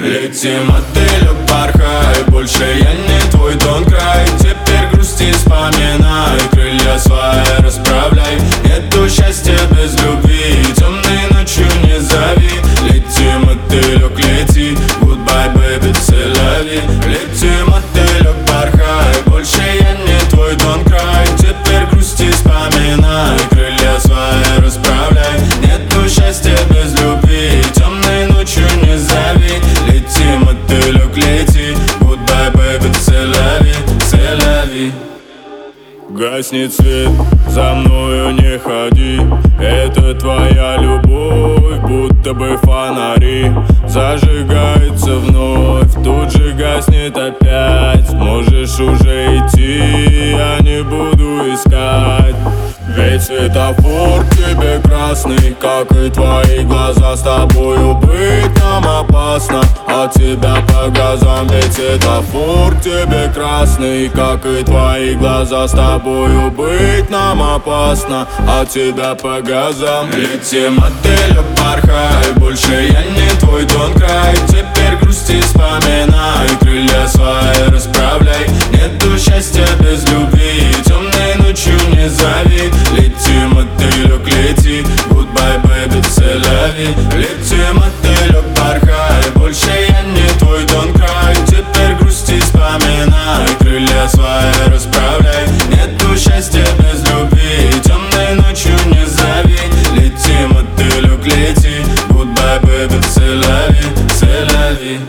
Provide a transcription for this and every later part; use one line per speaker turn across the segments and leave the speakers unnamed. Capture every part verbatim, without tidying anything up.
Лети, мотылек, порхай, больше я не твой тон край. Теперь грусти, вспоминай, крылья свои расправляй. Нету счастья без любви, темной ночью не зови. Лети, мотылек, лети, goodbye, baby, c'est la vie. Лети, мотылек, порхай, больше я не твой тон край. Теперь грусти, вспоминай, крылья свои расправляй. Нету счастья без любви, темной ночью не зови. Лети, мотылек, лети, goodbye, baby, c'est la vie, c'est la vie. Гаснет свет, за мною не ходи. Это твоя любовь, будто бы фонари. Зажигается вновь, тут же гаснет опять. Можешь уже идти, я не буду искать. Ведь светофор тебе красный, как и твои глаза. С тобою быть нам опасно, от тебя по газам. Ведь светофор тебе красный, как и твои глаза. С тобою быть нам опасно, от тебя по газам. Лети, мотылек, порхай, больше я не твой тон край. Теперь грусти, вспоминай, крылья свои расправляй. Нету счастья без любви, темной ночью не зови. Лети, мотылек, лети, goodbye, baby, c'est la vie. Лети, мотылек, порхай, больше я не твой тон край. Теперь грусти, вспоминай, крылья свои расправляй. Нету счастья без любви, темной ночью не зови. Лети, мотылек, лети, goodbye, baby, c'est la vie, c'est la vie.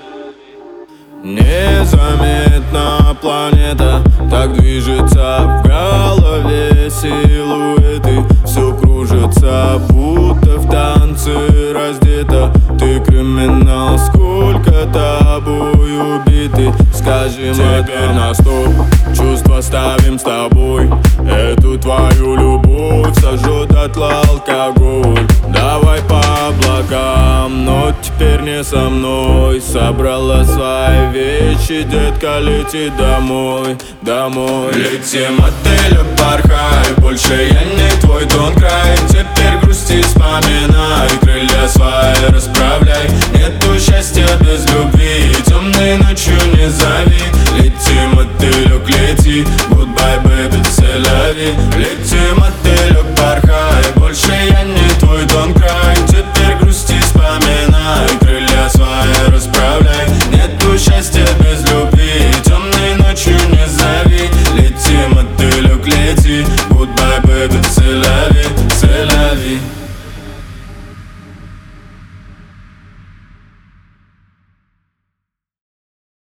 Незаметно планета так движется, в голове силуэты. Все кружится, будто в танце раздета. Ты криминал, сколько тобой убиты. Скажи, теперь на стоп, чувства ставим с тобой. Эту твою любовь сожжет дотла алкоголь. Давай по облакам, но теперь не со мной. Собрала свои вещи, детка, лети домой, домой. Лети, мотылек, порхай, больше я не твой тон край. Теперь грусти, вспоминай, крылья свои расправляй.